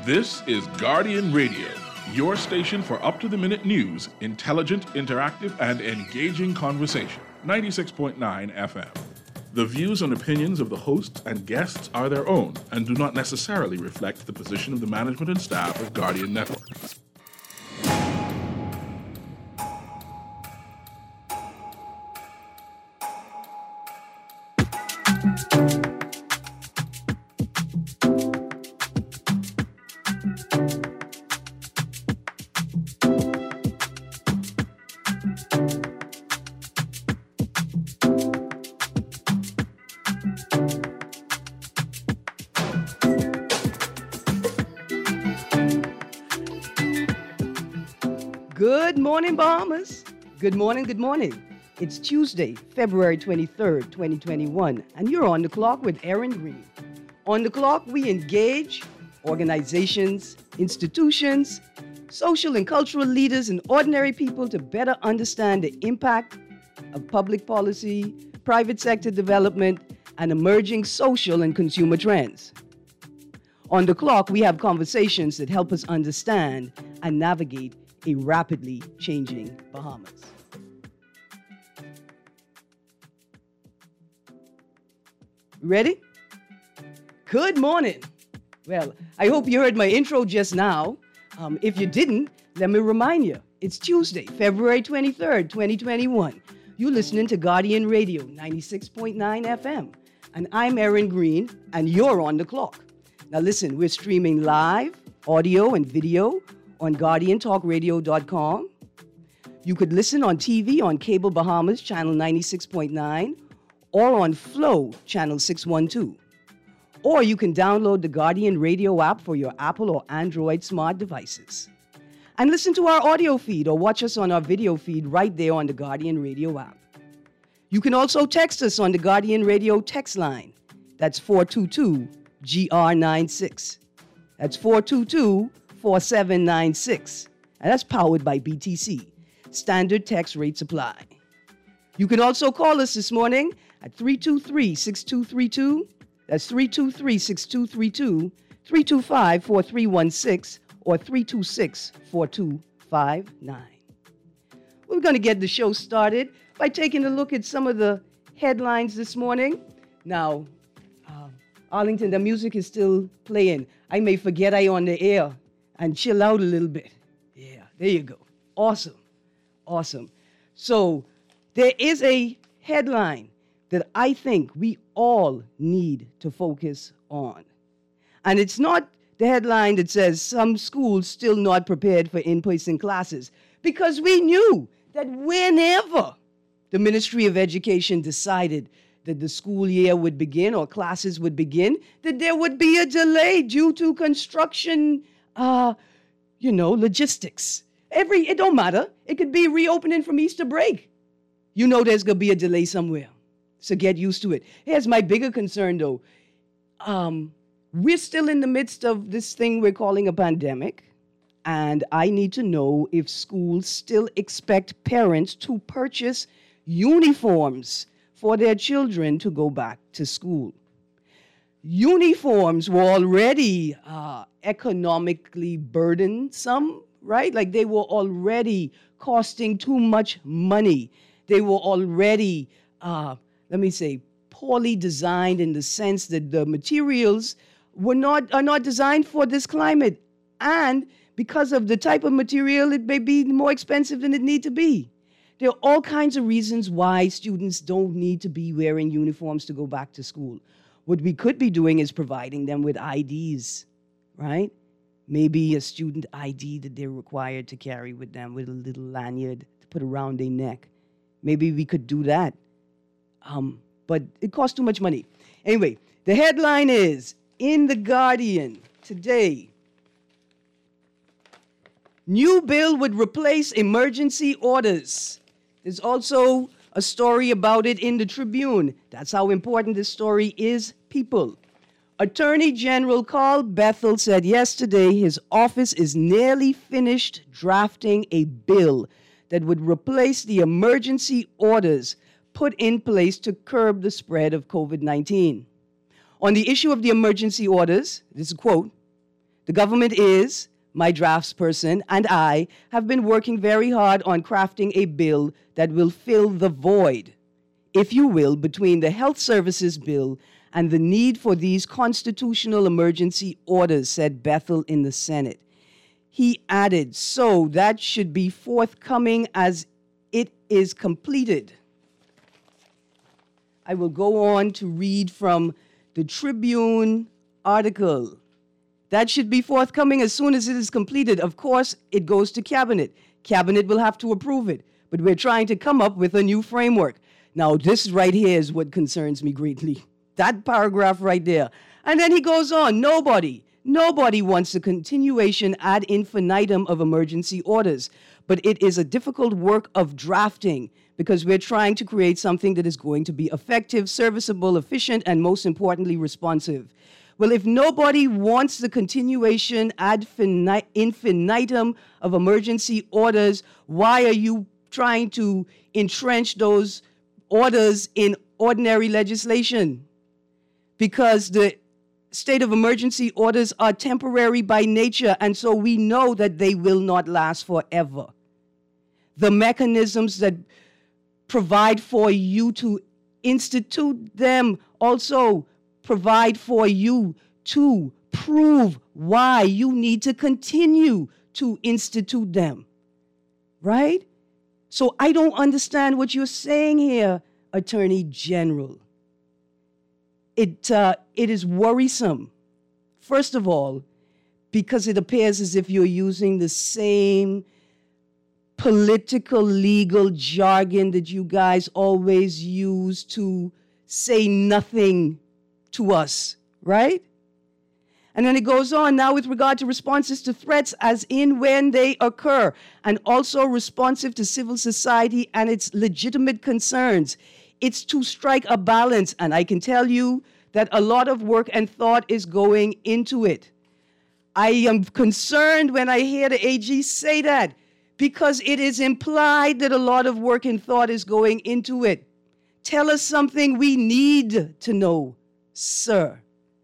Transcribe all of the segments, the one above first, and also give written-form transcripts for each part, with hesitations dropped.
This is Guardian Radio, your station for up-to-the-minute news, intelligent, interactive, and engaging conversation. 96.9 FM. The views and opinions of the hosts and guests are their own and do not necessarily reflect the position of the management and staff of Guardian Network. Good morning, Bahamas. Good morning, good morning. It's Tuesday, February 23rd, 2021, and you're on the clock with Erin Green. On the clock, we engage organizations, institutions, social and cultural leaders, and ordinary people to better understand the impact of public policy, private sector development, and emerging social and consumer trends. On the clock, we have conversations that help us understand and navigate a rapidly changing Bahamas. Ready? Good morning. Well, I hope you heard my intro just now. If you didn't, let me remind you. It's Tuesday, February 23rd, 2021. You're listening to Guardian Radio, 96.9 FM. And I'm Erin Green, and you're on the clock. Now listen, we're streaming live, audio and video, on GuardianTalkRadio.com. You could listen on TV on Cable Bahamas, channel 96.9, or on Flow, channel 612. Or you can download the Guardian Radio app for your Apple or Android smart devices. And listen to our audio feed or watch us on our video feed right there on the Guardian Radio app. You can also text us on the Guardian Radio text line. That's 422-GR96. That's 422-4796, and that's powered by BTC, standard text rate supply. You can also call us this morning at 323-6232, that's 323-6232, 325-4316, or 326-4259. We're going to get the show started by taking a look at some of the headlines this morning. Now, Arlington, the music is still playing. I may forget I'm on the air and chill out a little bit. Yeah, there you go. Awesome. Awesome. So there is a headline that I think we all need to focus on. And it's not the headline that says some schools still not prepared for in-person classes, because we knew that whenever the Ministry of Education decided that the school year would begin or classes would begin, that there would be a delay due to construction, logistics. It don't matter. It could be reopening from Easter break. You know there's going to be a delay somewhere. So get used to it. Here's my bigger concern, though. We're still in the midst of this thing we're calling a pandemic, and I need to know if schools still expect parents to purchase uniforms for their children to go back to school. Uniforms were already economically burdensome, right? Like they were already costing too much money. They were already, poorly designed in the sense that the materials are not designed for this climate. And because of the type of material, it may be more expensive than it need to be. There are all kinds of reasons why students don't need to be wearing uniforms to go back to school. What we could be doing is providing them with IDs, right? Maybe a student ID that they're required to carry with them with a little lanyard to put around their neck. Maybe we could do that. But it costs too much money. Anyway, the headline is, in The Guardian today, new bill would replace emergency orders. There's also a story about it in the Tribune. That's how important this story is, people. Attorney General Carl Bethel said yesterday his office is nearly finished drafting a bill that would replace the emergency orders put in place to curb the spread of COVID-19. On the issue of the emergency orders, this is a quote, The government is, my draftsperson, and I have been working very hard on crafting a bill that will fill the void, if you will, between the Health Services Bill and the need for these constitutional emergency orders, said Bethel in the Senate. He added, so that should be forthcoming as it is completed. I will go on to read from the Tribune article. That should be forthcoming as soon as it is completed. Of course, it goes to Cabinet. Cabinet will have to approve it, but we're trying to come up with a new framework. Now, this right here is what concerns me greatly. That paragraph right there. And then he goes on, nobody wants a continuation ad infinitum of emergency orders, but it is a difficult work of drafting because we're trying to create something that is going to be effective, serviceable, efficient, and most importantly, responsive. Well, if nobody wants the continuation ad infinitum of emergency orders, why are you trying to entrench those orders in ordinary legislation? Because the state of emergency orders are temporary by nature, and so we know that they will not last forever. The mechanisms that provide for you to institute them also provide for you to prove why you need to continue to institute them, right? So I don't understand what you're saying here, Attorney General. It is worrisome, first of all, because it appears as if you're using the same political legal jargon that you guys always use to say nothing to us, right? And then it goes on now with regard to responses to threats as in when they occur, and also responsive to civil society and its legitimate concerns. It's to strike a balance, and I can tell you that a lot of work and thought is going into it. I am concerned when I hear the AG say that, because it is implied that a lot of work and thought is going into it. Tell us something we need to know, sir.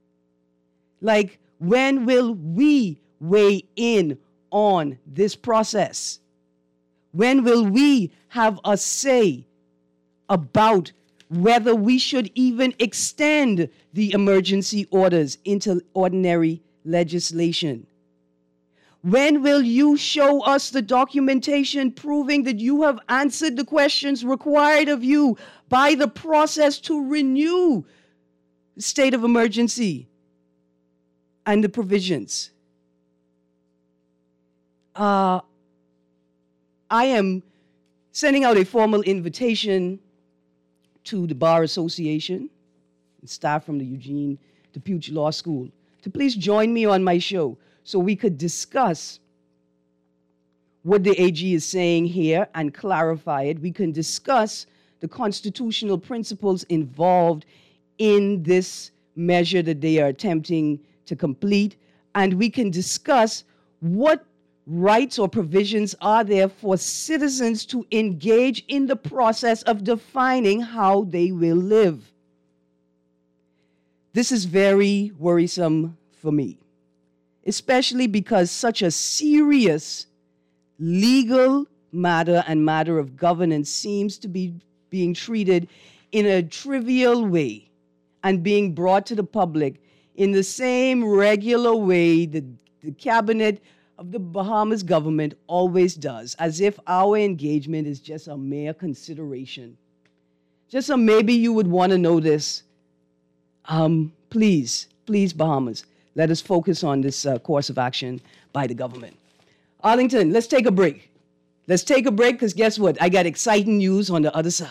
Like, when will we weigh in on this process? When will we have a say about whether we should even extend the emergency orders into ordinary legislation? When will you show us the documentation proving that you have answered the questions required of you by the process to renew the state of emergency and the provisions? I am sending out a formal invitation to the Bar Association and staff from the Eugene DePuch Law School to please join me on my show so we could discuss what the AG is saying here and clarify it. We can discuss the constitutional principles involved in this measure that they are attempting to complete, and we can discuss what rights or provisions are there for citizens to engage in the process of defining how they will live. This is very worrisome for me, especially because such a serious legal matter and matter of governance seems to be being treated in a trivial way and being brought to the public in the same regular way that the cabinet of the Bahamas government always does, as if our engagement is just a mere consideration. Just a maybe you would want to know this. Please, Bahamas, let us focus on this course of action by the government. Arlington, let's take a break. Let's take a break, because guess what? I got exciting news on the other side.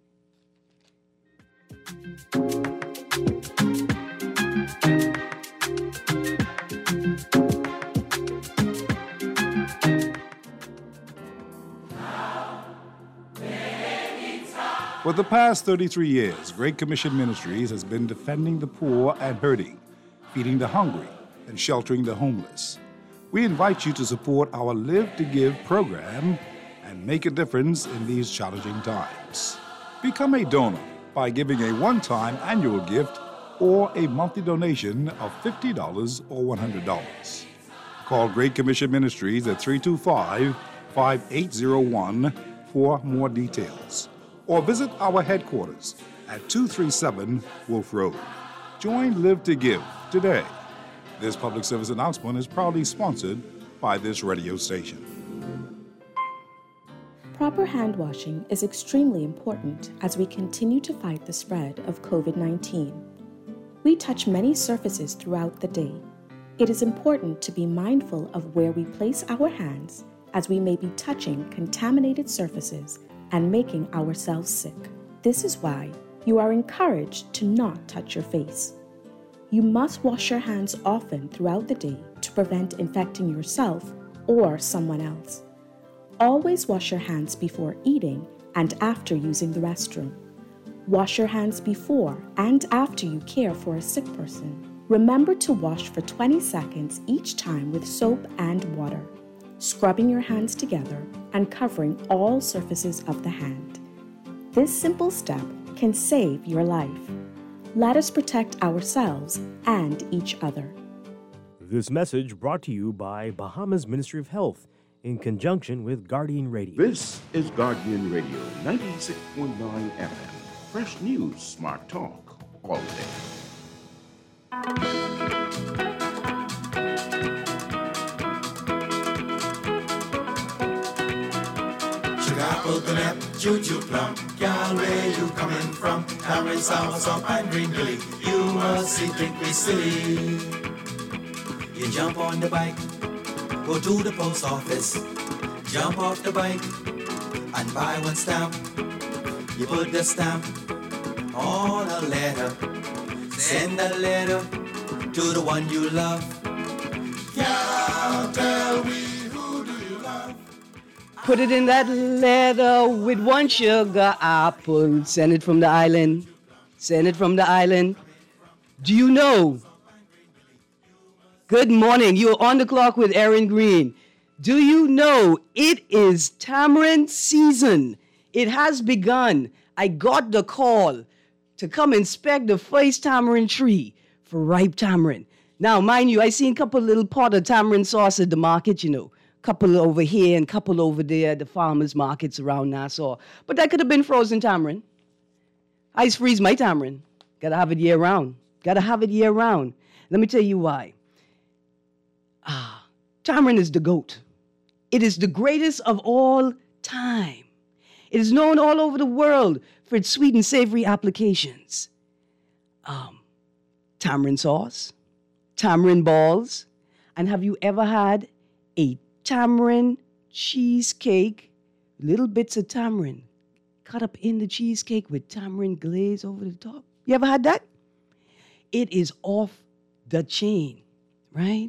For the past 33 years, Great Commission Ministries has been defending the poor and hurting, feeding the hungry, and sheltering the homeless. We invite you to support our Live to Give program and make a difference in these challenging times. Become a donor by giving a one-time annual gift or a monthly donation of $50 or $100. Call Great Commission Ministries at 325-5801 for more details. Or visit our headquarters at 237 Wolf Road. Join Live to Give today. This public service announcement is proudly sponsored by this radio station. Proper hand washing is extremely important as we continue to fight the spread of COVID-19. We touch many surfaces throughout the day. It is important to be mindful of where we place our hands, as we may be touching contaminated surfaces and making ourselves sick. This is why you are encouraged to not touch your face. You must wash your hands often throughout the day to prevent infecting yourself or someone else. Always wash your hands before eating and after using the restroom. Wash your hands before and after you care for a sick person. Remember to wash for 20 seconds each time with soap and water, scrubbing your hands together and covering all surfaces of the hand. This simple step can save your life. Let us protect ourselves and each other. This message brought to you by Bahamas Ministry of Health in conjunction with Guardian Radio. This is Guardian Radio, 96.9 FM. Fresh news, smart talk, all day. Sugar, coconut, choo-choo plum, girl, where you coming from? Tamarind, sour, sop, and green lily. You must see, think me silly. You jump on the bike, go to the post office, jump off the bike, and buy one stamp. You put the stamp on a letter, send a letter to the one you love. Girl, tell me, who do you love? Put it in that letter with one sugar apple. Send it from the island. Send it from the island. Do you know? Good morning. You're on the clock with Erin Green. Do you know it is tamarind season? It has begun. I got the call to come inspect the first tamarind tree for ripe tamarind. Now, mind you, I seen a couple little pot of tamarind sauce at the market, you know. Couple over here and couple over there at the farmers markets around Nassau. But that could have been frozen tamarind. Ice freeze my tamarind. Gotta have it year round. Gotta have it year round. Let me tell you why. Tamarind is the GOAT. It is the greatest of all time. It is known all over the world for its sweet and savory applications. Tamarind sauce, tamarind balls, and have you ever had a tamarind cheesecake? Little bits of tamarind cut up in the cheesecake with tamarind glaze over the top. You ever had that? It is off the chain, right?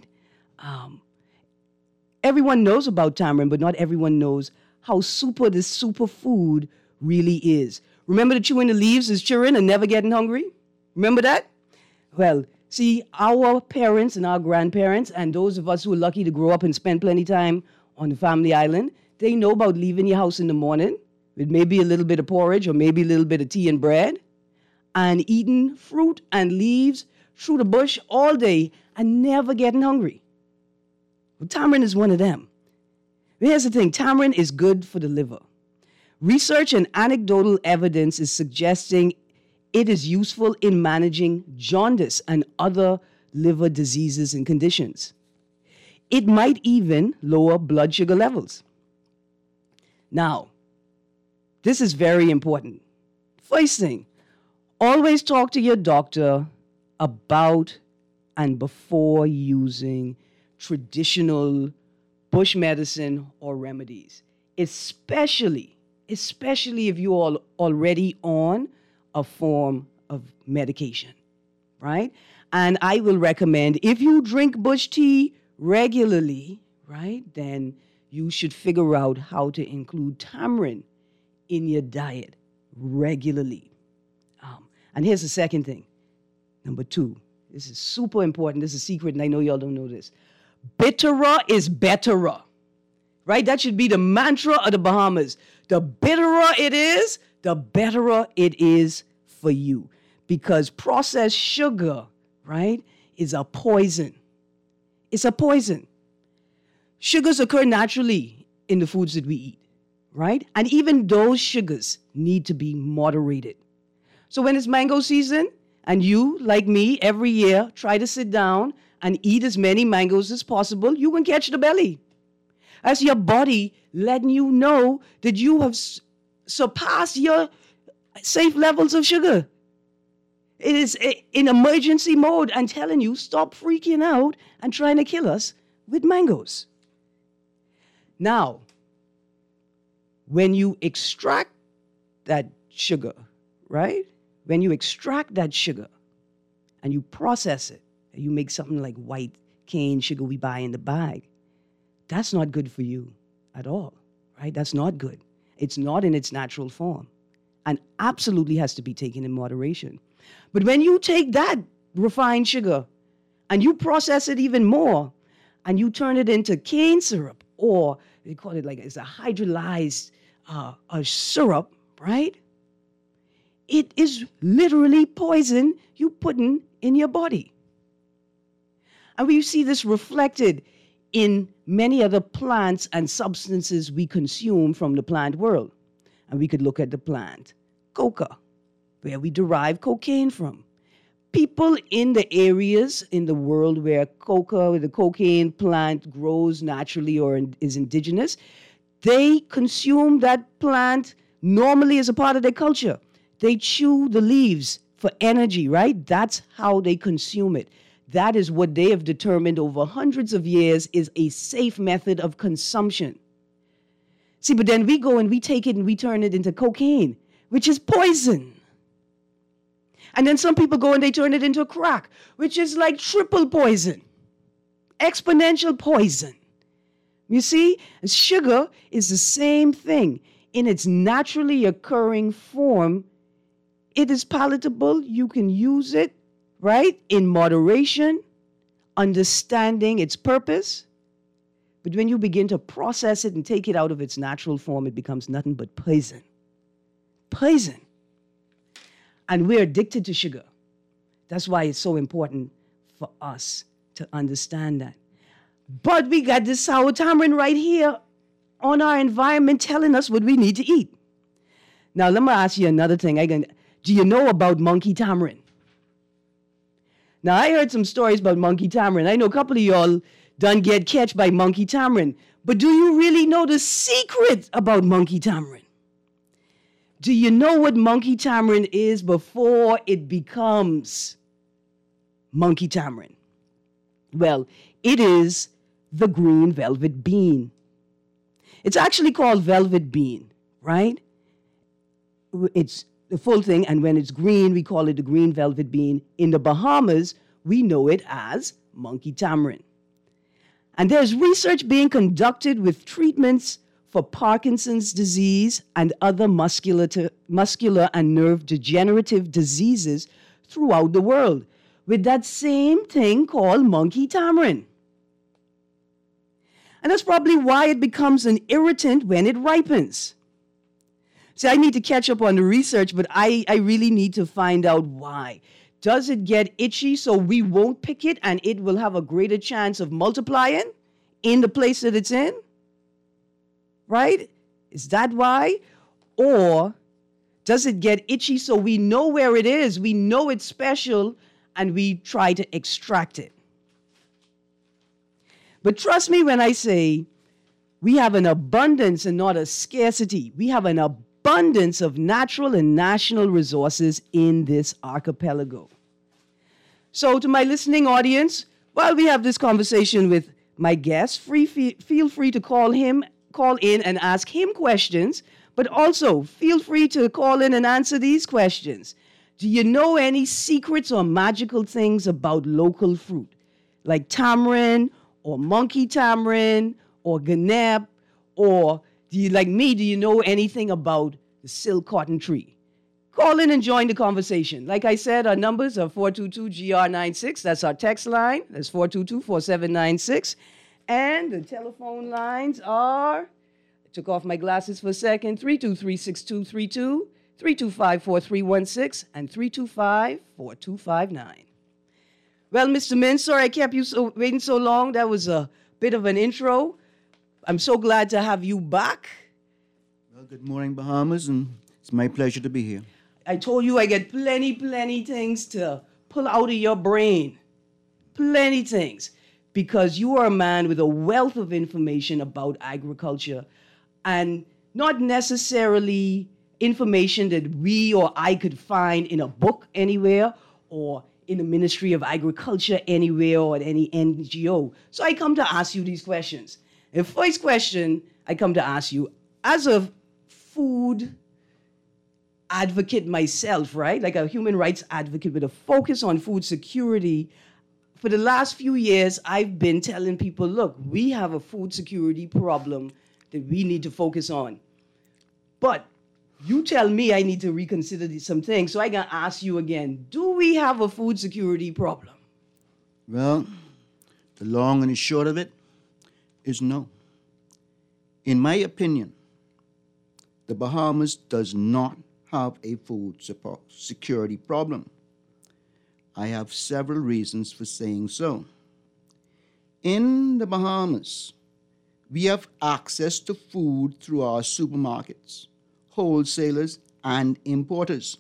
Everyone knows about tamarind, but not everyone knows how super this superfood really is. Remember the chewing the leaves is children and never getting hungry? Remember that? Well, see, our parents and our grandparents and those of us who are lucky to grow up and spend plenty time on the family island, they know about leaving your house in the morning with maybe a little bit of porridge or maybe a little bit of tea and bread and eating fruit and leaves through the bush all day and never getting hungry. Well, tamarind is one of them. But here's the thing, tamarind is good for the liver. Research and anecdotal evidence is suggesting it is useful in managing jaundice and other liver diseases and conditions. It might even lower blood sugar levels. Now, this is very important. First thing, always talk to your doctor about and before using traditional bush medicine or remedies, especially if you're already on a form of medication, right? And I will recommend, if you drink bush tea regularly, right, then you should figure out how to include tamarind in your diet regularly. And here's the second thing. Number 2, this is super important. This is a secret, and I know y'all don't know this. Bitterer is betterer, right? That should be the mantra of the Bahamas. The bitterer it is, the betterer it is for you. Because processed sugar, right, is a poison. It's a poison. Sugars occur naturally in the foods that we eat, right? And even those sugars need to be moderated. So when it's mango season, and you, like me, every year try to sit down and eat as many mangoes as possible, you can catch the belly. As your body letting you know that you have surpassed your safe levels of sugar. It is in emergency mode and telling you, stop freaking out and trying to kill us with mangoes. Now, when you extract that sugar, right? When you extract that sugar and you process it, and you make something like white cane sugar we buy in the bag, that's not good for you at all, right? That's not good. It's not in its natural form and absolutely has to be taken in moderation. But when you take that refined sugar and you process it even more and you turn it into cane syrup, or they call it like it's a hydrolyzed a syrup, right? It is literally poison you putting in your body. And we see this reflected in many other plants and substances we consume from the plant world. And we could look at the plant coca, where we derive cocaine from. People in the areas in the world where coca, the cocaine plant grows naturally or is indigenous, they consume that plant normally as a part of their culture. They chew the leaves for energy, right? That's how they consume it. That is what they have determined over hundreds of years is a safe method of consumption. See, but then we go and we take it and we turn it into cocaine, which is poison. And then some people go and they turn it into crack, which is like triple poison, exponential poison. You see, sugar is the same thing. In its naturally occurring form, it is palatable. You can use it, right, in moderation, understanding its purpose. But when you begin to process it and take it out of its natural form, it becomes nothing but poison. Poison. And we're addicted to sugar. That's why it's so important for us to understand that. But we got this sour tamarind right here on our environment telling us what we need to eat. Now, let me ask you another thing. Do you know about monkey tamarind? Now, I heard some stories about monkey tamarind. I know a couple of y'all done get catch by monkey tamarind. But do you really know the secret about monkey tamarind? Do you know what monkey tamarind is before it becomes monkey tamarind? Well, it is the green velvet bean. It's actually called velvet bean, right? It's the full thing, and when it's green, we call it the green velvet bean. In the Bahamas, we know it as monkey tamarind. And there's research being conducted with treatments for Parkinson's disease and other muscular and nerve degenerative diseases throughout the world with that same thing called monkey tamarind. And that's probably why it becomes an irritant when it ripens. See, I need to catch up on the research, but I really need to find out why. Does it get itchy so we won't pick it and it will have a greater chance of multiplying in the place that it's in? Right? Is that why? Or does it get itchy so we know where it is, we know it's special, and we try to extract it? But trust me when I say we have an abundance and not a scarcity. We have an abundance of natural and national resources in this archipelago. So to my listening audience, while we have this conversation with my guest, feel free to call in and ask him questions, but also feel free to call in and answer these questions. Do you know any secrets or magical things about local fruit, like tamarind or monkey tamarind or ganep? Or do you, like me, do you know anything about the silk cotton tree? Call in and join the conversation. Like I said, our numbers are 422-GR96. That's our text line. That's 422-4796. And the telephone lines are, I took off my glasses for a second, 323-6232, 325-4316, and 325-4259. Well, Mr. Min, sorry I kept you waiting so long. That was a bit of an intro. I'm so glad to have you back. Well, good morning, Bahamas, and it's my pleasure to be here. I told you I get plenty things to pull out of your brain. Plenty things. Because you are a man with a wealth of information about agriculture, and not necessarily information that we or I could find in a book anywhere or in the Ministry of Agriculture anywhere or at any NGO. So I come to ask you these questions. The first question I come to ask you, as a food advocate myself, right? Like a human rights advocate with a focus on food security, for the last few years, I've been telling people, look, we have a food security problem that we need to focus on. But you tell me I need to reconsider some things, so I can ask you again, do we have a food security problem? Well, the long and the short of it is no. In my opinion, the Bahamas does not have a food security problem. I have several reasons for saying so. In the Bahamas, we have access to food through our supermarkets, wholesalers, and importers.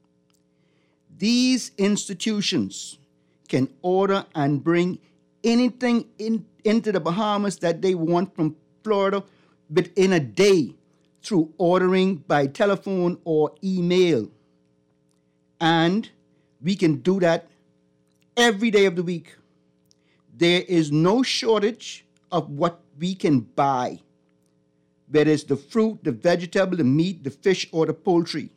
These institutions can order and bring anything into the Bahamas that they want from Florida within a day through ordering by telephone or email. And we can do that every day of the week. There is no shortage of what we can buy, whether it's the fruit, the vegetable, the meat, the fish, or the poultry.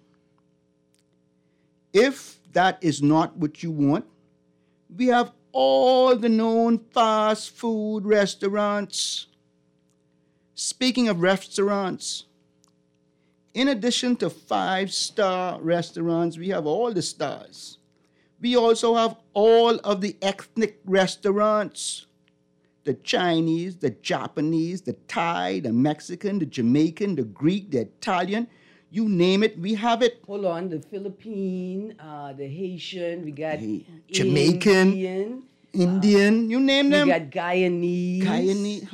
If that is not what you want, we have all the known fast food restaurants. Speaking of restaurants, in addition to 5-star restaurants, we have all the stars. We also have all of the ethnic restaurants. The Chinese, the Japanese, the Thai, the Mexican, the Jamaican, the Greek, the Italian, you name it, we have it. Hold on, the Philippine, the Haitian, we got Jamaican, Indian, you name them. We got Guyanese.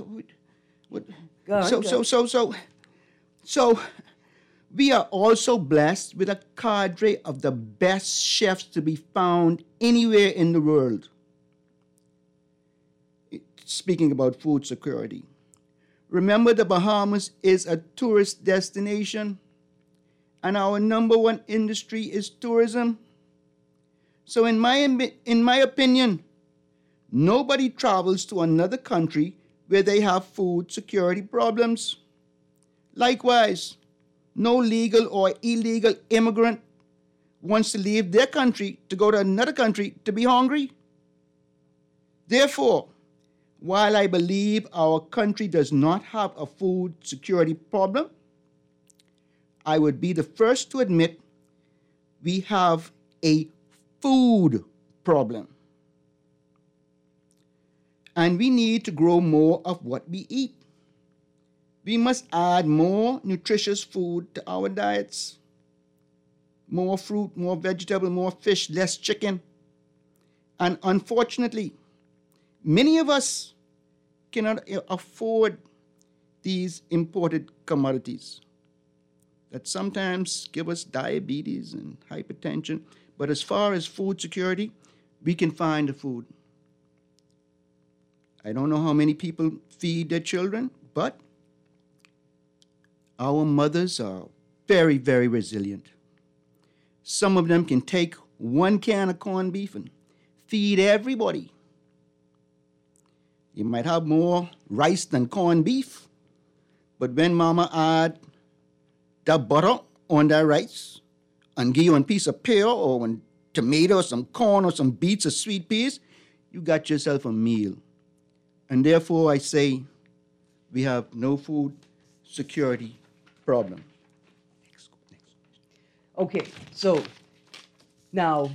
So, we are also blessed with a cadre of the best chefs to be found anywhere in the world. Speaking about food security, remember the Bahamas is a tourist destination, and our number one industry is tourism. So in my opinion, nobody travels to another country where they have food security problems. Likewise, no legal or illegal immigrant wants to leave their country to go to another country to be hungry. Therefore, while I believe our country does not have a food security problem, I would be the first to admit we have a food problem. And we need to grow more of what we eat. We must add more nutritious food to our diets. More fruit, more vegetable, more fish, less chicken. And unfortunately, many of us cannot afford these imported commodities that sometimes give us diabetes and hypertension. But as far as food security, we can find the food. I don't know how many people feed their children, but our mothers are very, very resilient. Some of them can take 1 can of corned beef and feed everybody. You might have more rice than corned beef, but when mama add that butter on that rice and give you a piece of pear or a tomato or some corn or some beets or sweet peas, you got yourself a meal. And therefore I say we have no food security problem. Next. Okay, so now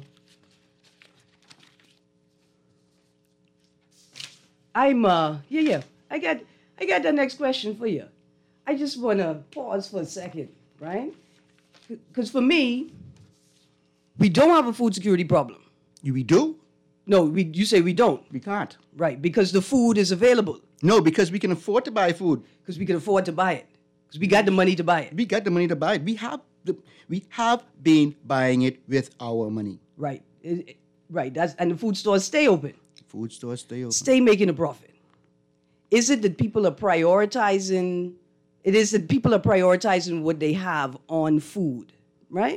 I got the next question for you. I just want to pause for a second, right? Because for me, we don't have a food security problem. We do? No, you say we don't. We can't. Right, because the food is available. No, because we can afford to buy food. Because we can afford to buy it. Because we got the money to buy it. We got the money to buy it. We have been buying it with our money. Right. Right. And the food stores stay open. Food stores stay open. Stay making a profit. Is it that people are prioritizing? It is that people are prioritizing what they have on food, right?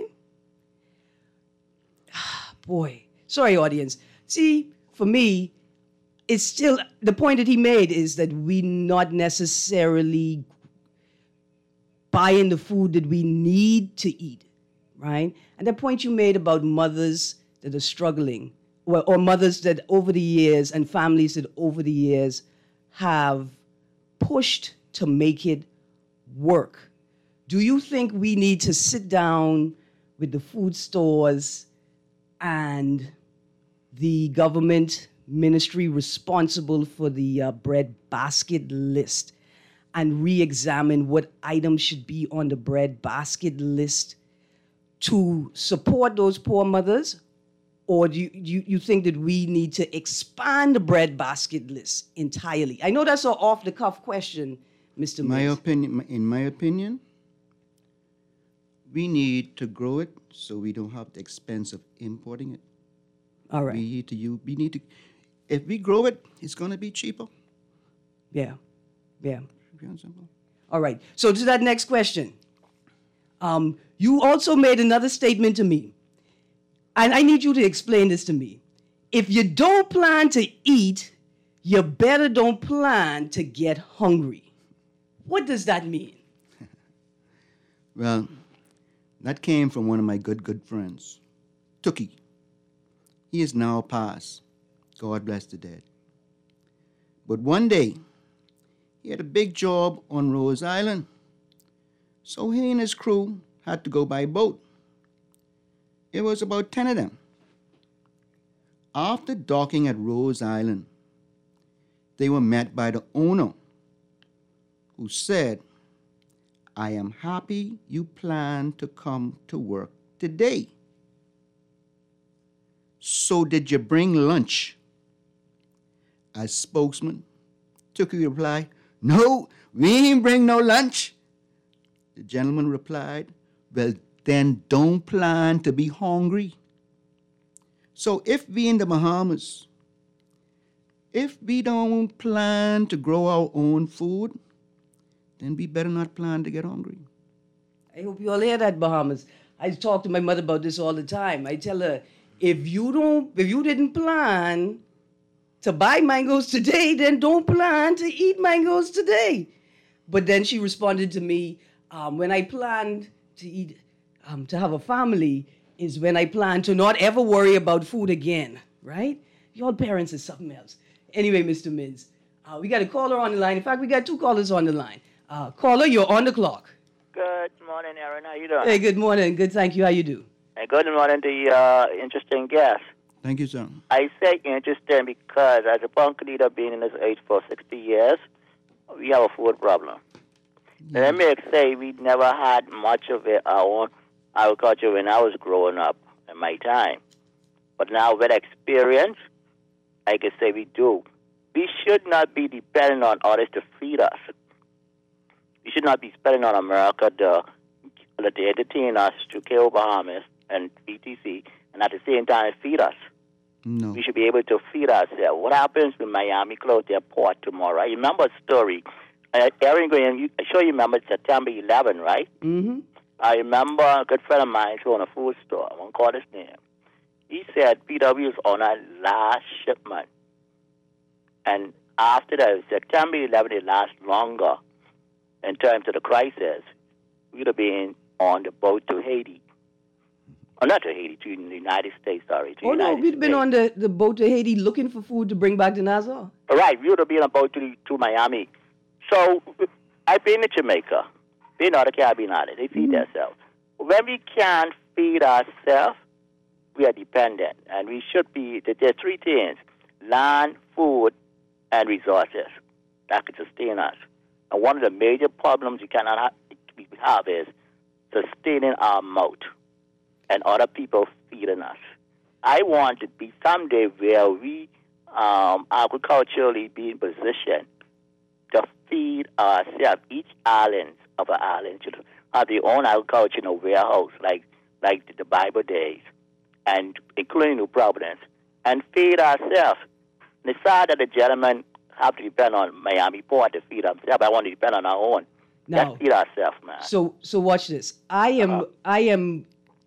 Boy, sorry, audience. See, for me, it's still the point that he made is that we not necessarily buying the food that we need to eat, right? And the point you made about mothers that are struggling, or mothers that over the years and families that over the years have pushed to make it work. Do you think we need to sit down with the food stores and the government ministry responsible for the bread basket list and re-examine what items should be on the bread basket list to support those poor mothers? Or do you think that we need to expand the bread basket list entirely? I know that's an off-the-cuff question, Mr. Mills. In my opinion, we need to grow it so we don't have the expense of importing it. All right. We need to. If we grow it, it's going to be cheaper. Yeah. Pure and simple. All right. So to that next question, you also made another statement to me. And I need you to explain this to me. If you don't plan to eat, you better don't plan to get hungry. What does that mean? Well, that came from one of my good friends, Tookie. He is now passed. God bless the dead. But one day, he had a big job on Rose Island. So he and his crew had to go by boat. It was about 10 of them. After docking at Rose Island, they were met by the owner, who said, "I am happy you plan to come to work today. So did you bring lunch?" As spokesman, Tookie replied, "No, we ain't bring no lunch." The gentleman replied, "Well, then don't plan to be hungry." So if we in the Bahamas, if we don't plan to grow our own food, then we better not plan to get hungry. I hope you all hear that, Bahamas. I talk to my mother about this all the time. I tell her, if you didn't plan to buy mangoes today, then don't plan to eat mangoes today. But then she responded to me, when I planned to eat, to have a family, is when I plan to not ever worry about food again, right? Your parents is something else. Anyway, Mr. Mintz, we got a caller on the line. In fact, we got two callers on the line. Caller, you're on the clock. Good morning, Aaron. How you doing? Hey, good morning. Good, thank you. How you do? Hey, good morning to the interesting guest. Thank you, sir. I say interesting because as a punk leader being in this age for 60 years, we have a food problem. Yeah. Let me say we never had much of it, our own agriculture when I was growing up in my time. But now with experience, I can say we do. We should not be dependent on others to feed us. We should not be spending on America to entertain us to KO Bahamas and BTC and at the same time feed us. No. We should be able to feed ourselves. What happens when Miami close their port tomorrow? I remember a story. Aaron, I'm sure you remember September 11, right? Mm-hmm. I remember a good friend of mine who owned a food store. I won't call his name. He said PW was on our last shipment. And after that, September 11, it lasts longer in terms of the crisis. We would have been on the boat to Haiti. Oh, not to Haiti, to the United States, sorry. We'd been on the boat to Haiti looking for food to bring back to Nassau. Right, we would have been on a boat to Miami. So I've been to Jamaica, been on the Caribbean island. They feed themselves. When we can't feed ourselves, we are dependent. And we should be, there are three things: land, food, and resources that can sustain us. And one of the major problems we have is sustaining our mouth and other people feeding us. I want to be someday where we agriculturally be in position to feed ourselves. Each island of an island should have their own agriculture in a warehouse, like the Bible days, and including New Providence, and feed ourselves. Decide that the gentlemen have to depend on Miami Port to feed themselves. I want to depend on our own. Now, Let's feed ourselves, man. So watch this. I am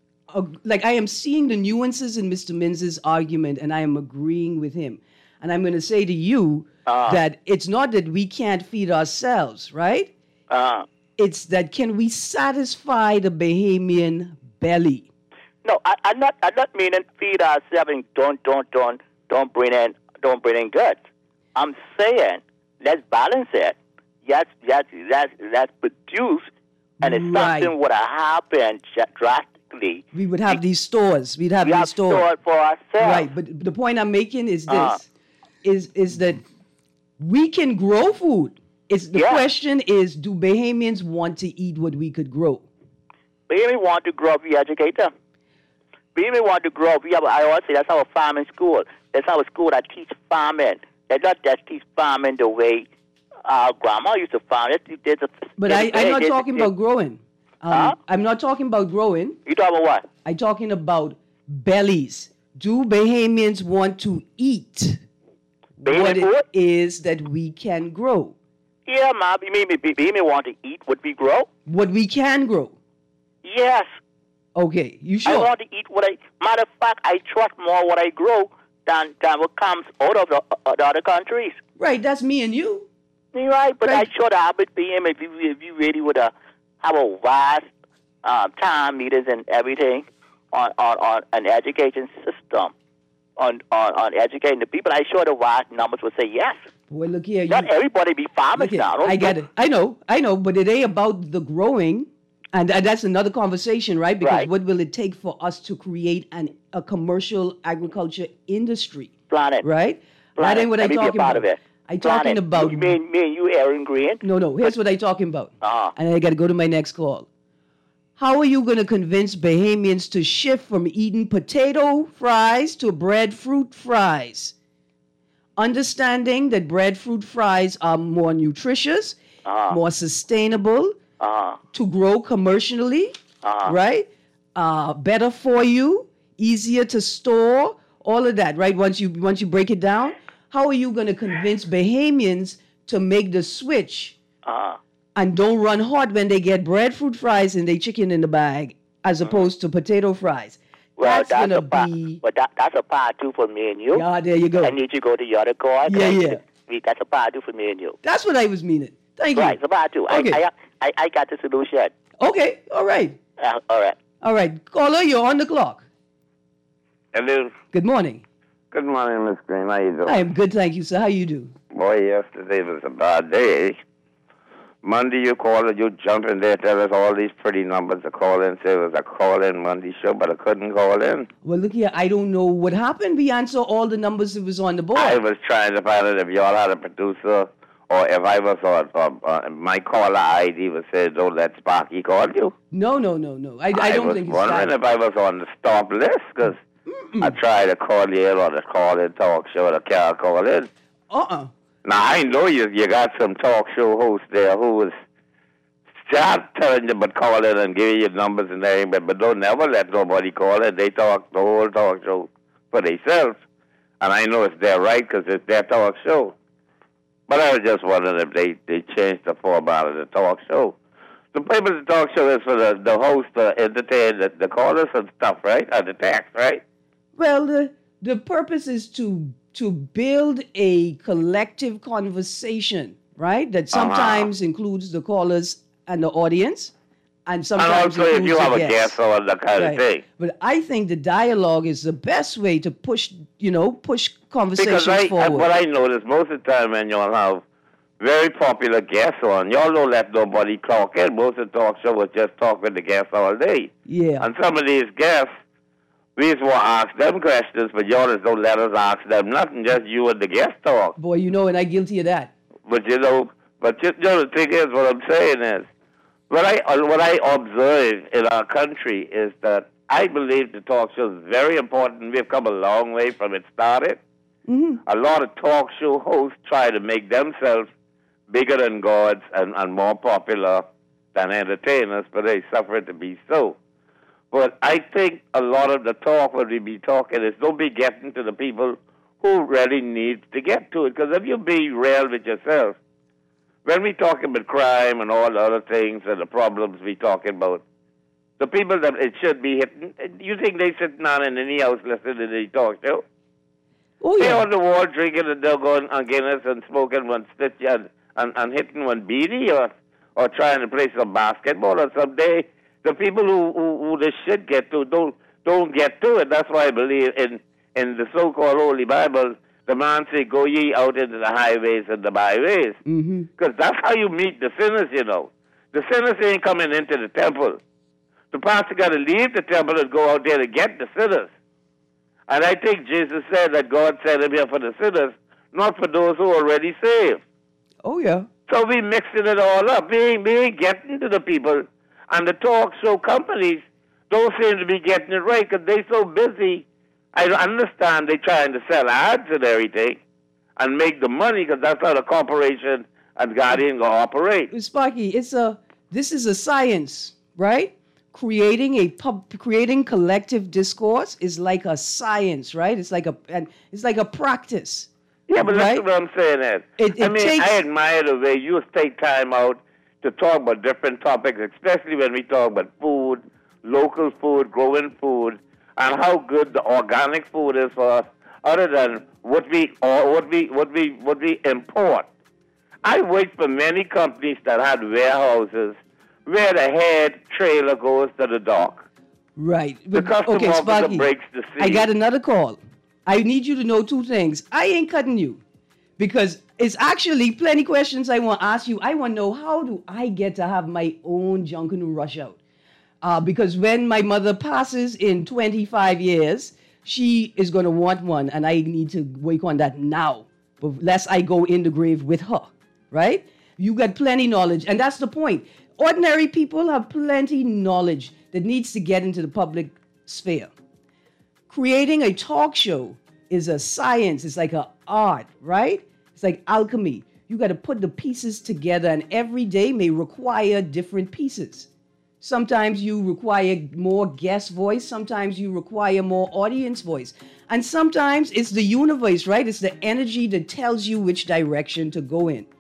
seeing the nuances in Mr. Minz's argument, and I am agreeing with him. And I'm going to say to you that it's not that we can't feed ourselves, right? It's that can we satisfy the Bahamian belly? No, I'm not meaning feed ourselves and don't bring in goods. I'm saying let's balance it. Yes, let's produce, and if something would have happened drastically, we would have these stores. We'd have these stores for ourselves. Right, but the point I'm making is this: is that we can grow food. The question is, do Bahamians want to eat what we could grow? Bahamians want to grow. We educate them. Bahamians want to grow. I always say that's our farming school. That's our school that teach farming. They not just teach farming the way our grandma used to farm. But I'm not talking about growing. I'm not talking about growing. You talking about what? I'm talking about bellies. Do Bahamians want to eat what it is that we can grow? Yeah, ma. Bahamians want to eat what we grow? What we can grow? Yes. Okay, you sure? I want to eat matter of fact, I trust more what I grow than what comes out of the other countries. Right, that's me and you. You're right, but I sure that I would be him if you really would have a vast time meetings and everything on an education system, on educating the people. I sure the vast numbers would say yes. Well, look here. Not everybody be farmers now. I get it. I know, but it ain't about the growing. And that's another conversation, right? Because what will it take for us to create a commercial agriculture industry? Planet. Right? That ain't what I'm talking about. I'm talking about... Me and you, Aaron Green? No. Here's what I'm talking about. And I got to go to my next call. How are you going to convince Bahamians to shift from eating potato fries to breadfruit fries? Understanding that breadfruit fries are more nutritious, more sustainable, to grow commercially, right? Better for you, easier to store, all of that, right? Once you break it down, how are you going to convince Bahamians to make the switch and don't run hot when they get breadfruit fries and they chicken in the bag as opposed to potato fries? Well, that's a part two for me and you. Yeah, there you go. I need to go to the other call. Yeah. That's a part two for me and you. That's what I was meaning. Thank you. Right, it's a part two. Okay. I got the solution. Okay, all right. All right. Caller, you're on the clock. Hello. Good morning. Good morning, Miss Green. How you doing? I am good, thank you, sir. How you do? Boy, yesterday was a bad day. Monday you called and you jumped in there, tell us all these pretty numbers to call in, say it was a call-in Monday show, but I couldn't call in. Well, look here, I don't know what happened. We answered all the numbers that was on the board. I was trying to find out if y'all had a producer or if I was on my caller ID was saying, don't let Sparky call you. No. I don't think it's that. I was wondering if I was on the stop list, because I tried to call you in on the call-in talk show and I can't call in. Now, I know you got some talk show hosts there who was just telling you about call in and giving you numbers and everything, but don't never let nobody call in. They talk the whole talk show for themselves. And I know it's their right because it's their talk show. But I was just wondering if they changed the format of the talk show. The purpose of the talk show is for the host to entertain the callers and stuff, right? And the text, right? Well, the purpose is to build a collective conversation, right? That sometimes includes the callers and the audience, and sometimes and also if you have a guest or that kind of thing. But I think the dialogue is the best way to push conversations forward. What I notice most of the time when y'all have very popular guests on, y'all don't let nobody talk in. Most of the talk show was just talk with the guests all day. Yeah. And some of these guests, we just want to ask them questions, but y'all just don't let us ask them nothing, just you and the guest talk. Boy, and I'm guilty of that. But the thing is, what I'm saying is, what I observe in our country is that I believe the talk show is very important. We've come a long way from it started. Mm-hmm. A lot of talk show hosts try to make themselves bigger than gods and more popular than entertainers, but they suffer to be so. But I think a lot of the talk when we be talking is don't be getting to the people who really need to get to it. Because if you be real with yourself, when we talk about crime and all the other things and the problems we talking about, the people that it should be hitting, you think they sitting down in any house listening to the talk show? Oh, yeah. They're on the wall drinking a doggone Guinness and smoking one stitch and hitting one beanie or trying to play some basketball or someday. The people who this shit get to don't get to it. That's why I believe in the so-called Holy Bible, the man say, go ye out into the highways and the byways. Because that's how you meet the sinners, you know. The sinners ain't coming into the temple. The pastor got to leave the temple and go out there to get the sinners. And I think Jesus said that God sent him here for the sinners, not for those who are already saved. Oh, yeah. So we mixing it all up. We ain't getting to the people. And the talk show companies don't seem to be getting it right because they're so busy. I understand they're trying to sell ads and everything and make the money because that's how the corporation and Guardian go operate. Sparky, this is a science, right? Creating collective discourse is like a science, right? It's like a practice. Yeah, but right? that's what I'm saying. I admire the way you take time out to talk about different topics, especially when we talk about food, local food, growing food, and how good the organic food is for us, other than what we import. I worked for many companies that had warehouses where the head trailer goes to the dock. Right. The customs officer Sparky, breaks the seal. I got another call. I need you to know two things. I ain't cutting you because it's actually plenty questions I want to ask you. I want to know, how do I get to have my own Junkanoo Rush Out? Because when my mother passes in 25 years, she is going to want one, and I need to work on that now, lest I go in the grave with her, right? You got plenty knowledge, and that's the point. Ordinary people have plenty knowledge that needs to get into the public sphere. Creating a talk show is a science. It's like an art, right? It's like alchemy. You got to put the pieces together, and every day may require different pieces. Sometimes you require more guest voice. Sometimes you require more audience voice. And sometimes it's the universe, right? It's the energy that tells you which direction to go in.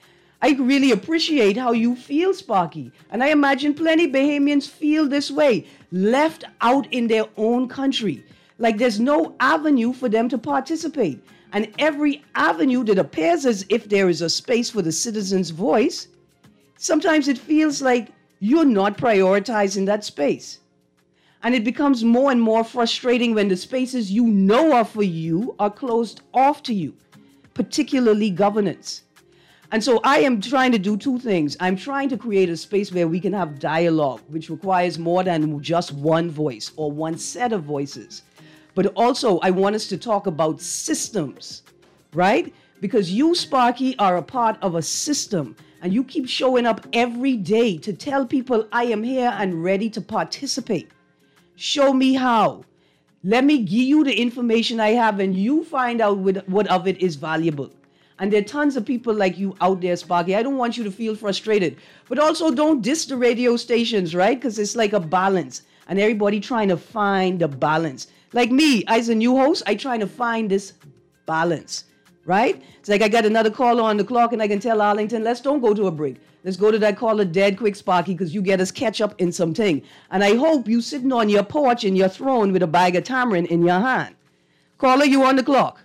I really appreciate how you feel, Sparky. And I imagine plenty Bahamians feel this way, left out in their own country. Like there's no avenue for them to participate. And every avenue that appears as if there is a space for the citizen's voice, sometimes it feels like you're not prioritizing that space. And it becomes more and more frustrating when the spaces you know are for you are closed off to you, particularly governance. And so I am trying to do two things. I'm trying to create a space where we can have dialogue, which requires more than just one voice or one set of voices. But also, I want us to talk about systems, right? Because you, Sparky, are a part of a system, and you keep showing up every day to tell people I am here and ready to participate. Show me how. Let me give you the information I have, and you find out what of it is valuable. And there are tons of people like you out there, Sparky. I don't want you to feel frustrated. But also don't diss the radio stations, right? Because it's like a balance. And everybody trying to find the balance. Like me, as a new host, I trying to find this balance, right? It's like I got another caller on the clock and I can tell Arlington, let's don't go to a break. Let's go to that caller dead quick, Sparky, because you get us catch up in something. And I hope you sitting on your porch in your throne with a bag of tamarind in your hand. Caller, you on the clock.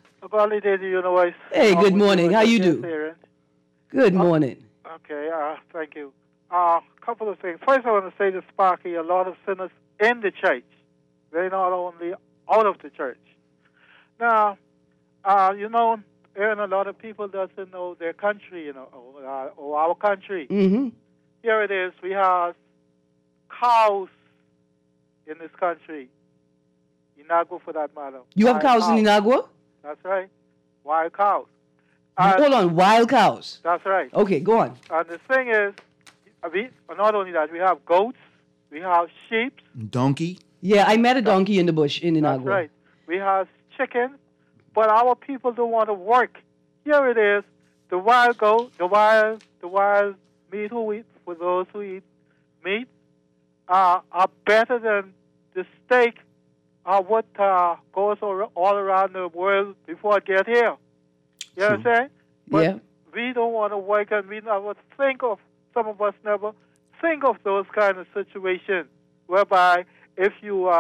Hey, good morning. How you do? Good morning. Okay, thank you. Couple of things. First, I want to say to Sparky, a lot of sinners in the church. They're not only out of the church. Now, there are a lot of people doesn't know their country, or our country. Mm-hmm. Here it is. We have cows in this country. Inagua, for that matter. You have cows in Inagua? That's right. Wild cows. Hold on, wild cows. That's right. Okay, go on. And the thing is, not only that, we have goats, we have sheep. Donkey. Yeah, I met a donkey in the bush in Inagua. That's right. We have chickens, but our people don't want to work. Here it is. the wild goat, the wild meat who eat, for those who eat meat, are better than the steak what goes all around the world before it get here. You know what I'm saying? But we don't want to wake up. We never think of, some of us never think of those kind of situations whereby if you,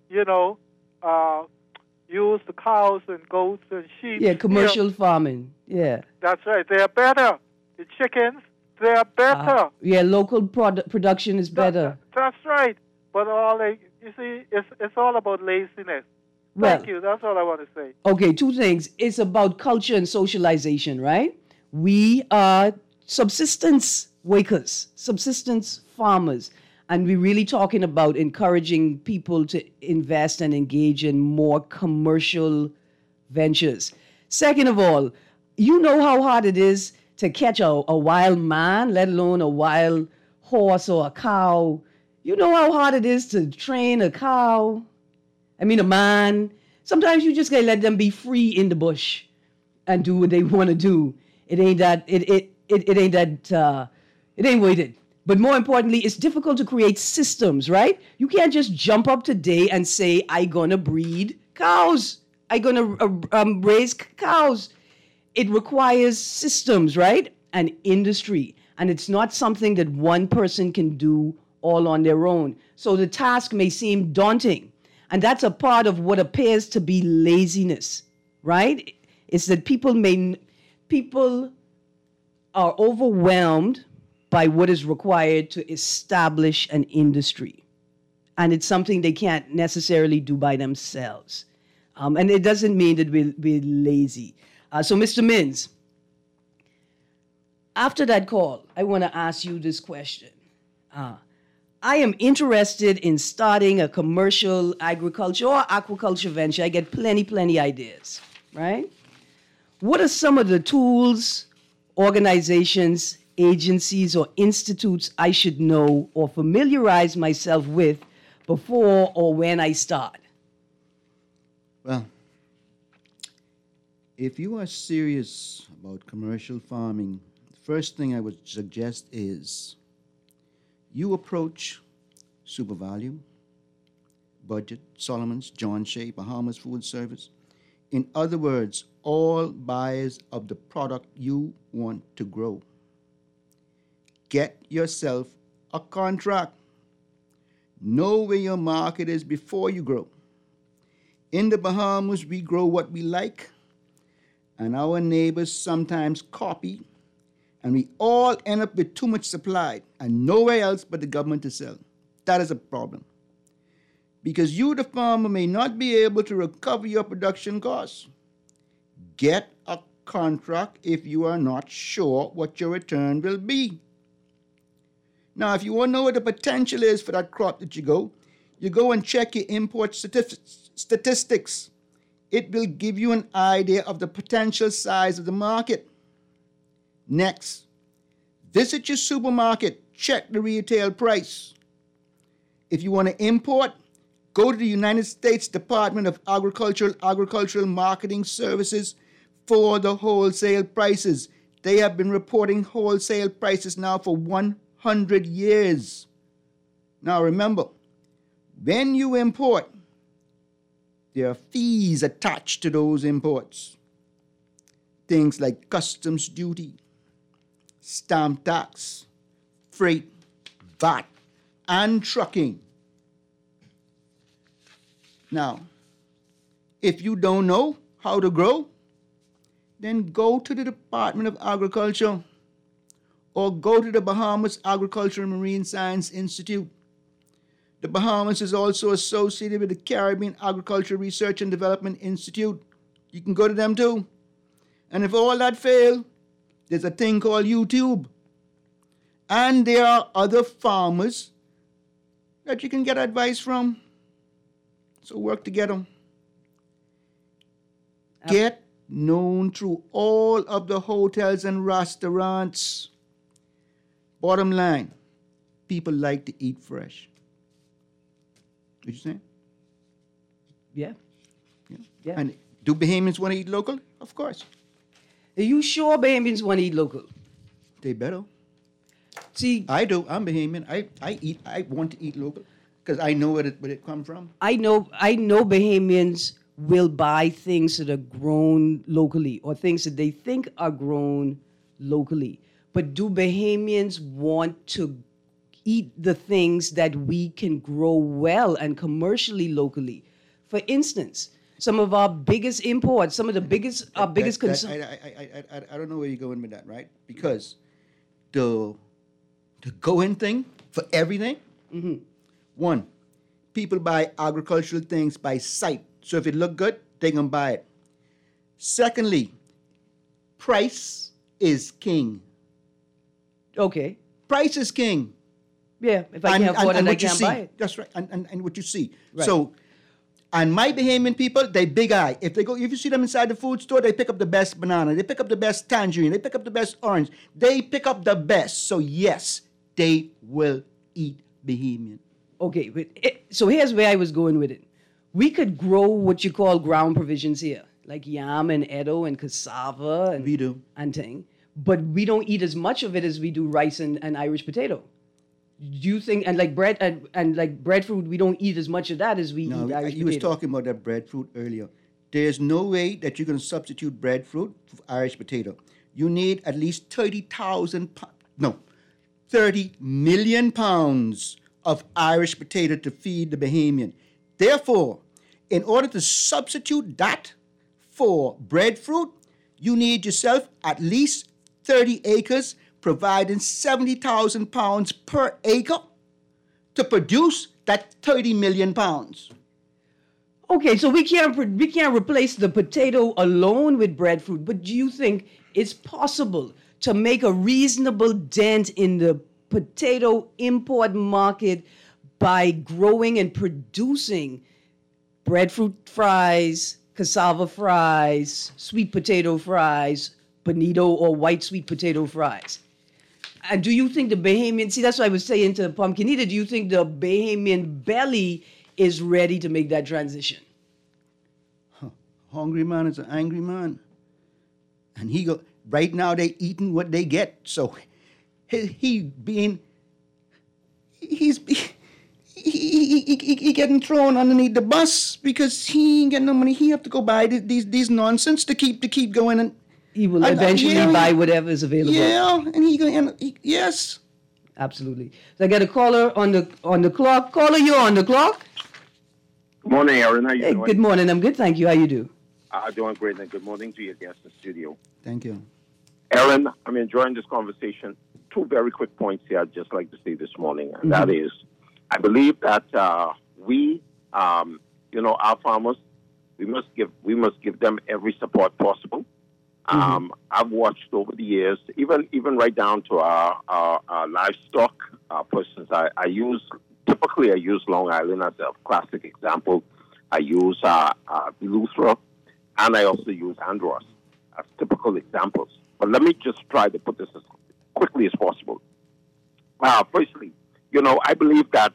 use the cows and goats and sheep. Yeah, commercial farming. Yeah. That's right. They are better. The chickens, they are better. Local production is better. That's right. But you see, it's all about laziness. Thank you. That's all I want to say. Okay, two things. It's about culture and socialization, right? We are subsistence wakers, subsistence farmers. And we're really talking about encouraging people to invest and engage in more commercial ventures. Second of all, you know how hard it is to catch a wild man, let alone a wild horse or a cow. You know how hard it is to train a cow? I mean, a man. Sometimes you just gotta let them be free in the bush and do what they want to do. It ain't weighted. But more importantly, it's difficult to create systems, right? You can't just jump up today and say, I'm going to breed cows. I'm going to raise cows. It requires systems, right? And industry. And it's not something that one person can do all on their own. So the task may seem daunting. And that's a part of what appears to be laziness, right? It's that people are overwhelmed by what is required to establish an industry. And it's something they can't necessarily do by themselves. And it doesn't mean that we're lazy. So Mr. Mins, after that call, I want to ask you this question. I am interested in starting a commercial agriculture or aquaculture venture. I get plenty ideas, right? What are some of the tools, organizations, agencies, or institutes I should know or familiarize myself with before or when I start? Well, if you are serious about commercial farming, the first thing I would suggest is you approach SuperValu, Budget, Solomon's, John Shea, Bahamas Food Service. In other words, all buyers of the product you want to grow. Get yourself a contract. Know where your market is before you grow. In the Bahamas, we grow what we like, and our neighbors sometimes copy, and we all end up with too much supply and nowhere else but the government to sell. That is a problem. Because you, the farmer, may not be able to recover your production costs. Get a contract if you are not sure what your return will be. Now, if you want to know what the potential is for that crop that you go and check your import statistics. It will give you an idea of the potential size of the market. Next, visit your supermarket, check the retail price. If you want to import, go to the United States Department of Agricultural Marketing Services for the wholesale prices. They have been reporting wholesale prices now for 100 years. Now remember, when you import, there are fees attached to those imports. Things like customs duty, stamp tax, freight, VAT, and trucking. Now, if you don't know how to grow, then go to the Department of Agriculture or go to the Bahamas Agriculture and Marine Science Institute. The Bahamas is also associated with the Caribbean Agriculture Research and Development Institute. You can go to them too. And if all that fails, there's a thing called YouTube. And there are other farmers that you can get advice from. So work together. Get known through all of the hotels and restaurants. Bottom line, people like to eat fresh. What you saying? Yeah. And do Bahamians want to eat local? Of course. Are you sure Bahamians want to eat local? They better. See, I do. I'm Bahamian. I want to eat local because I know where it come from. I know Bahamians will buy things that are grown locally or things that they think are grown locally. But do Bahamians want to eat the things that we can grow well and commercially locally? For instance, some of our biggest imports, some of the biggest, our biggest concerns. I don't know where you're going with that, right? Because the go-in thing for everything, one, people buy agricultural things by sight. So if it look good, they can buy it. Secondly, price is king. Okay. Price is king. Yeah, if I can't afford it, I can't buy it. That's right, and what you see. Right. So, and my Bahamian people, they big eye. If you see them inside the food store, they pick up the best banana, they pick up the best tangerine, they pick up the best orange, they pick up the best. So yes, they will eat Bahamian. Okay, but so here's where I was going with it. We could grow what you call ground provisions here, like yam and edo and cassava and we do and thing, but we don't eat as much of it as we do rice and Irish potato. Do you think, and like bread and like breadfruit, we don't eat as much of that as we eat Irish potato? You was talking about that breadfruit earlier. There's no way that you're going to substitute breadfruit for Irish potato. You need at least 30 million pounds of Irish potato to feed the Bahamian. Therefore, in order to substitute that for breadfruit, you need yourself at least 30 acres, providing 70,000 pounds per acre to produce that 30 million pounds. Okay, so we can't replace the potato alone with breadfruit, but do you think it's possible to make a reasonable dent in the potato import market by growing and producing breadfruit fries, cassava fries, sweet potato fries, bonito or white sweet potato fries? And do you think the Bahamian, see, that's what I was saying to Pumpkin Eater, do you think the Bahamian belly is ready to make that transition? Hungry man is an angry man. And right now they eating what they get. So he's getting thrown underneath the bus because he ain't getting no money. He have to go buy these nonsense to keep going, and he will eventually buy whatever is available. Yeah, and yes, absolutely. So I got a caller on the clock. Caller, you're on the clock. Good morning, Aaron. How you doing? Good morning. I'm good, thank you. How you do? Doing great, and good morning to your guest in the studio. Thank you. Aaron, I'm enjoying this conversation. Two very quick points here I'd just like to say this morning, and that is, I believe that we, our farmers, we must give them every support possible. I've watched over the years, even right down to our livestock persons. I use Long Island as a classic example. I use Eleuthera, and I also use Andros as typical examples. But let me just try to put this as quickly as possible. Firstly, I believe that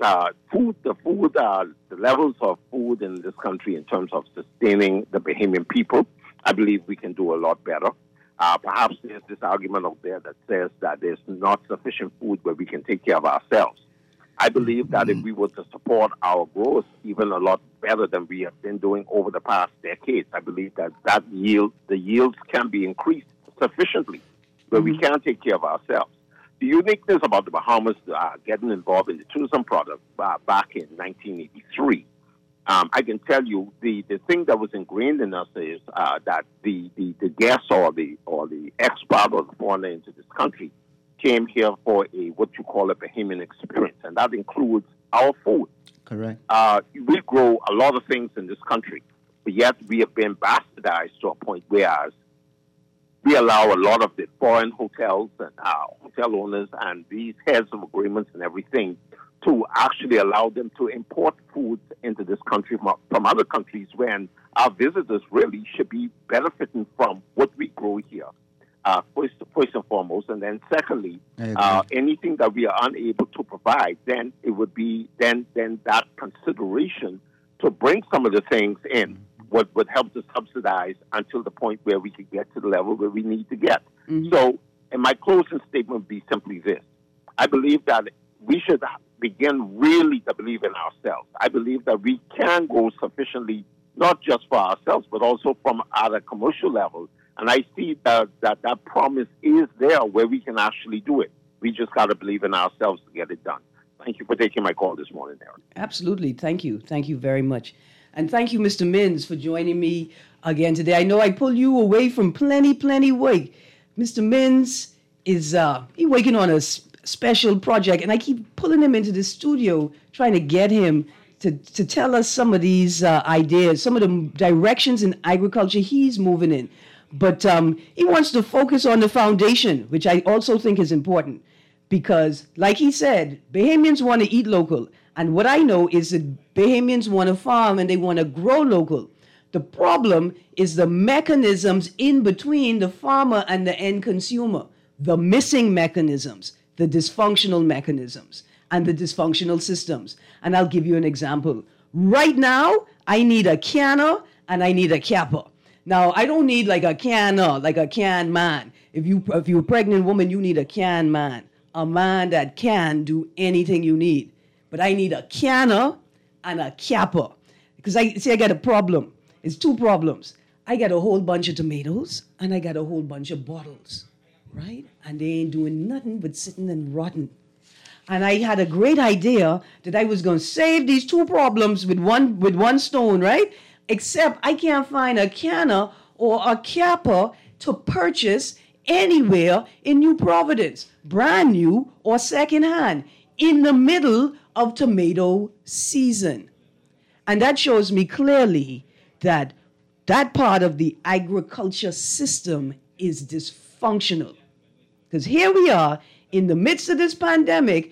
the levels of food in this country in terms of sustaining the Bahamian people, I believe we can do a lot better. Perhaps there's this argument out there that says that there's not sufficient food where we can take care of ourselves. I believe that if we were to support our growth even a lot better than we have been doing over the past decades, I believe that the yields can be increased sufficiently where we can take care of ourselves. The uniqueness about the Bahamas getting involved in the tourism product back in 1983, I can tell you the thing that was ingrained in us is that the guest or the expat or the foreigner into this country came here for what you call a Bahamian experience, and that includes our food. Correct. We grow a lot of things in this country, but yet we have been bastardized to a point whereas we allow a lot of the foreign hotels and hotel owners and these heads of agreements and everything to actually allow them to import foods into this country from other countries when our visitors really should be benefiting from what we grow here. First and foremost, and then secondly, anything that we are unable to provide, then it would be then that consideration to bring some of the things in would help to subsidize until the point where we could get to the level where we need to get. So, and my closing statement would be simply this. I believe that we should begin really to believe in ourselves. I believe that we can go sufficiently, not just for ourselves, but also from at a commercial level. And I see that promise is there where we can actually do it. We just got to believe in ourselves to get it done. Thank you for taking my call this morning, Aaron. Absolutely. Thank you. Thank you very much. And thank you, Mr. Mins, for joining me again today. I know I pulled you away from plenty work. Mr. Mins is he working on a special project, and I keep pulling him into the studio, trying to get him to tell us some of these ideas, some of the directions in agriculture he's moving in. But he wants to focus on the foundation, which I also think is important. Because, like he said, Bahamians want to eat local. And what I know is that Bahamians want to farm and they want to grow local. The problem is the mechanisms in between the farmer and the end consumer. The missing mechanisms, the dysfunctional mechanisms, and the dysfunctional systems. And I'll give you an example. Right now, I need a canner and I need a capper. Now, I don't need like a canner, like a canned man. If you're a pregnant woman, you need a canned man. A man that can do anything you need. But I need a canner and a capper. Because I got a problem. It's two problems. I got a whole bunch of tomatoes and I got a whole bunch of bottles, right? And they ain't doing nothing but sitting and rotting. And I had a great idea that I was going to save these two problems with one stone, right? Except I can't find a canner or a capper to purchase anywhere in New Providence, brand new or secondhand, in the middle of tomato season. And that shows me clearly that that part of the agriculture system is dysfunctional. Because here we are in the midst of this pandemic,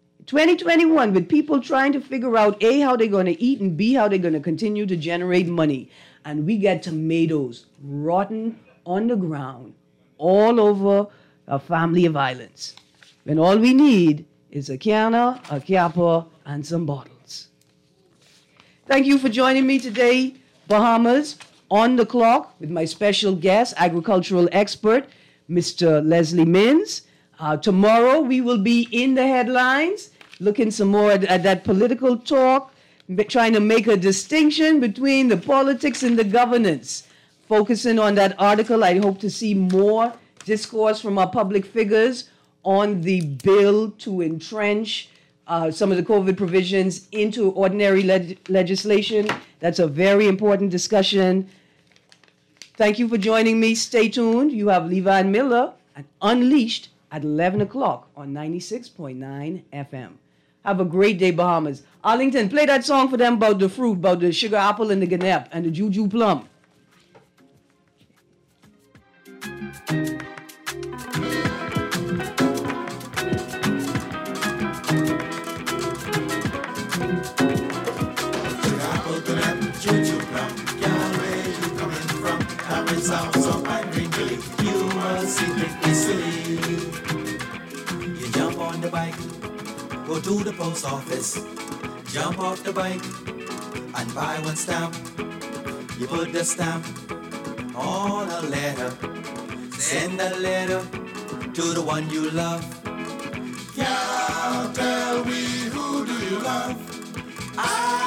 2021, with people trying to figure out A, how they're going to eat, and B, how they're going to continue to generate money. And we get tomatoes rotten on the ground all over a family of islands. When all we need is a canner, a capper, and some bottles. Thank you for joining me today, Bahamas, on the clock with my special guest, agricultural expert, Mr. Leslie Mins. Tomorrow we will be in the headlines, looking some more at that political talk, trying to make a distinction between the politics and the governance. Focusing on that article, I hope to see more discourse from our public figures on the bill to entrench some of the COVID provisions into ordinary legislation. That's a very important discussion. Thank you for joining me. Stay tuned. You have Levi Miller at Unleashed at 11 o'clock on 96.9 FM. Have a great day, Bahamas. Arlington, play that song for them about the fruit, about the sugar apple and the ganap and the juju plum. South, so I bring Billy. You must see, think me silly. You jump on the bike, go to the post office, jump off the bike, and buy one stamp. You put the stamp on a letter, send that letter to the one you love. Yeah, tell me, who do you love?